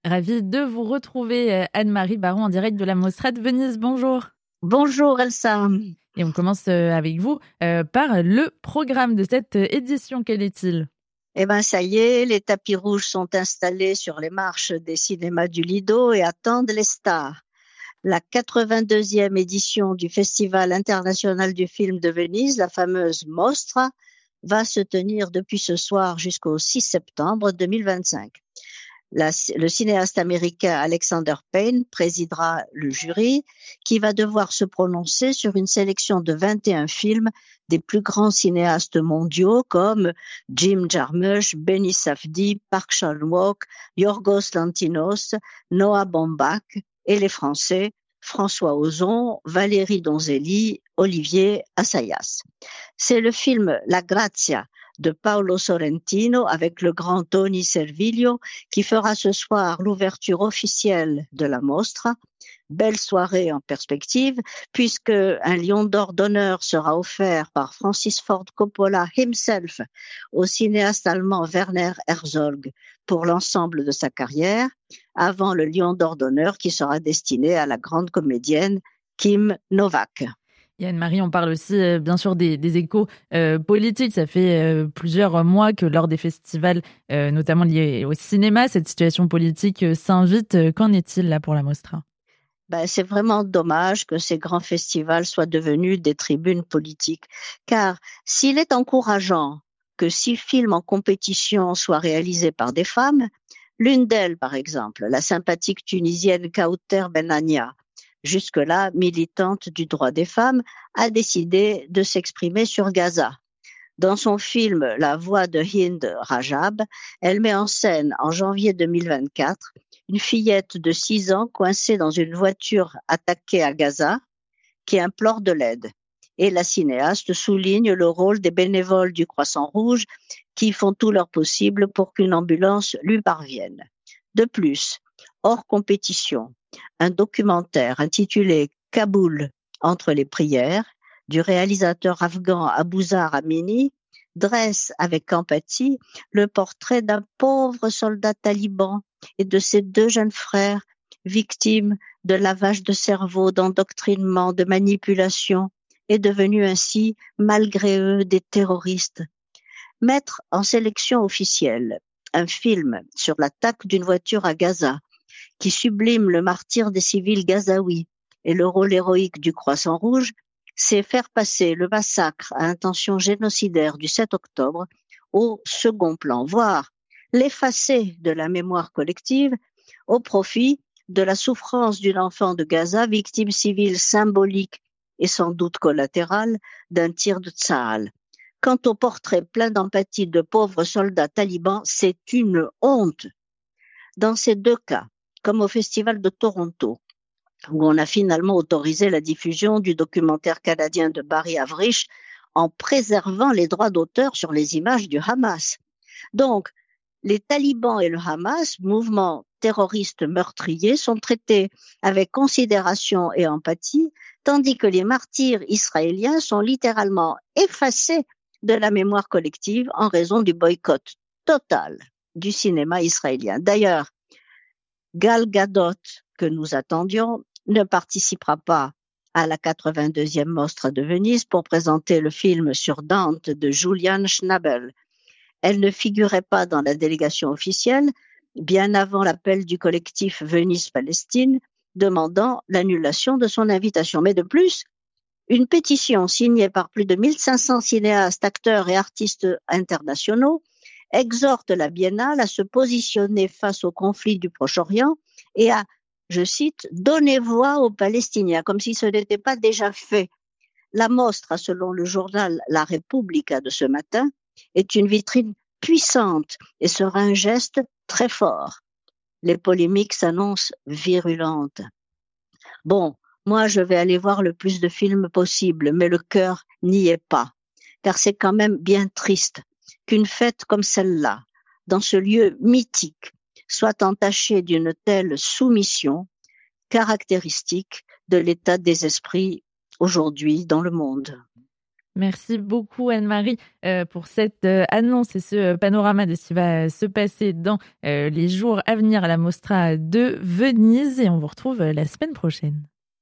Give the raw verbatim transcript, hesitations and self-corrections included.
Ravie de vous retrouver, euh, Anne-Marie Baron, en direct de la Mostra de Venise. Bonjour. Bonjour Elsa. Et on commence euh, avec vous euh, par le programme de cette euh, édition. Quel est-il? Eh ben ça y est, les tapis rouges sont installés sur les marches des cinémas du Lido et attendent les stars. La quatre-vingt-deuxième édition du Festival international du film de Venise, la fameuse Mostra, va se tenir depuis ce soir jusqu'au six septembre deux mille vingt-cinq. La, le cinéaste américain Alexander Payne présidera le jury qui va devoir se prononcer sur une sélection de vingt et un films des plus grands cinéastes mondiaux comme Jim Jarmusch, Benny Safdie, Park Chan-wook, Yorgos Lanthimos, Noah Baumbach et les Français François Ozon, Valérie Donzelli, Olivier Assayas. C'est le film La Grazia de Paolo Sorrentino avec le grand Tony Servillo qui fera ce soir l'ouverture officielle de la Mostra. Belle soirée en perspective puisque un lion d'or d'honneur sera offert par Francis Ford Coppola himself au cinéaste allemand Werner Herzog pour l'ensemble de sa carrière, avant le lion d'or d'honneur qui sera destiné à la grande comédienne Kim Novak. Et Anne-Marie, on parle aussi euh, bien sûr des, des échos euh, politiques. Ça fait euh, plusieurs mois que lors des festivals, euh, notamment liés au cinéma, cette situation politique euh, s'invite. Qu'en est-il là pour la Mostra? Ben, c'est vraiment dommage que ces grands festivals soient devenus des tribunes politiques, car s'il est encourageant que six films en compétition soient réalisés par des femmes, l'une d'elles, par exemple, la sympathique tunisienne Kauter Benania, jusque-là militante du droit des femmes, a décidé de s'exprimer sur Gaza. Dans son film La voix de Hind Rajab, elle met en scène en janvier deux mille vingt-quatre une fillette de six ans coincée dans une voiture attaquée à Gaza qui implore de l'aide. Et la cinéaste souligne le rôle des bénévoles du Croissant Rouge qui font tout leur possible pour qu'une ambulance lui parvienne. De plus, hors compétition, un documentaire intitulé Kaboul entre les prières du réalisateur afghan Abouzar Amini dresse avec empathie le portrait d'un pauvre soldat taliban et de ses deux jeunes frères victimes de lavage de cerveau, d'endoctrinement, de manipulation et devenus ainsi, malgré eux, des terroristes. Mettre en sélection officielle un film sur l'attaque d'une voiture à Gaza qui sublime le martyre des civils gazaouis et le rôle héroïque du Croissant Rouge, c'est faire passer le massacre à intention génocidaire du sept octobre au second plan, voire l'effacer de la mémoire collective au profit de la souffrance d'une enfant de Gaza, victime civile symbolique et sans doute collatérale d'un tir de Tsahal. Quant au portrait plein d'empathie de pauvres soldats talibans, c'est une honte. Dans ces deux cas, comme au Festival de Toronto, où on a finalement autorisé la diffusion du documentaire canadien de Barry Avrish en préservant les droits d'auteur sur les images du Hamas. Donc, les talibans et le Hamas, mouvement terroriste meurtrier, sont traités avec considération et empathie, tandis que les martyrs israéliens sont littéralement effacés de la mémoire collective en raison du boycott total du cinéma israélien. D'ailleurs, Gal Gadot, que nous attendions, ne participera pas à la quatre-vingt-deuxième Mostra de Venise pour présenter le film sur Dante de Julian Schnabel. Elle ne figurait pas dans la délégation officielle, bien avant l'appel du collectif Venise-Palestine, demandant l'annulation de son invitation. Mais de plus, une pétition signée par plus de mille cinq cents cinéastes, acteurs et artistes internationaux exhorte la Biennale à se positionner face au conflit du Proche-Orient et à, je cite, « donner voix aux Palestiniens », comme si ce n'était pas déjà fait. La Mostra, selon le journal La Repubblica de ce matin, est une vitrine puissante et sera un geste très fort. Les polémiques s'annoncent virulentes. Bon, moi je vais aller voir le plus de films possible, mais le cœur n'y est pas, car c'est quand même bien triste qu'une fête comme celle-là, dans ce lieu mythique, soit entachée d'une telle soumission caractéristique de l'état des esprits aujourd'hui dans le monde. Merci beaucoup Anne-Marie euh, pour cette euh, annonce et ce panorama de ce qui va se passer dans euh, les jours à venir à la Mostra de Venise. Et on vous retrouve la semaine prochaine.